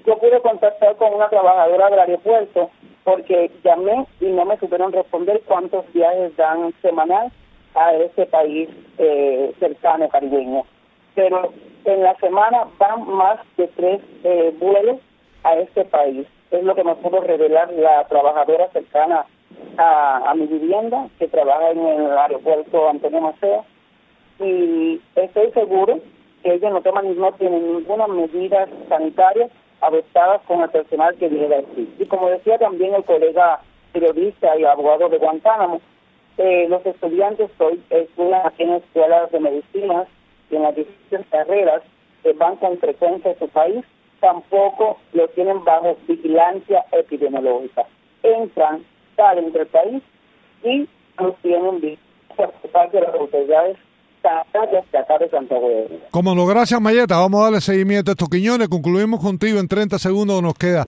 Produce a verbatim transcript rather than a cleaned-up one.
yo pude contactar con una trabajadora del aeropuerto porque llamé y no me supieron responder cuántos viajes dan semanal a ese país eh, cercano caribeño. Pero en la semana van más de tres eh, vuelos a este país. Es lo que me pudo revelar la trabajadora cercana a, a mi vivienda, que trabaja en el aeropuerto Antonio Maceo, y estoy seguro que ellos no toman, no tienen ninguna medida sanitaria adoptadas con el personal que viene de aquí. Y como decía también el colega periodista y abogado de Guantánamo, eh, los estudiantes hoy estudian aquí en escuelas de medicinas y en las distintas carreras que van con frecuencia a su país, tampoco lo tienen bajo vigilancia epidemiológica. Entran, salen del país y los tienen vistos por parte de las autoridades sanitarias de acá de Santiago de Chile. Como no, gracias Mayeta, vamos a darle seguimiento a estos Quiñones, concluimos contigo en treinta segundos, nos queda.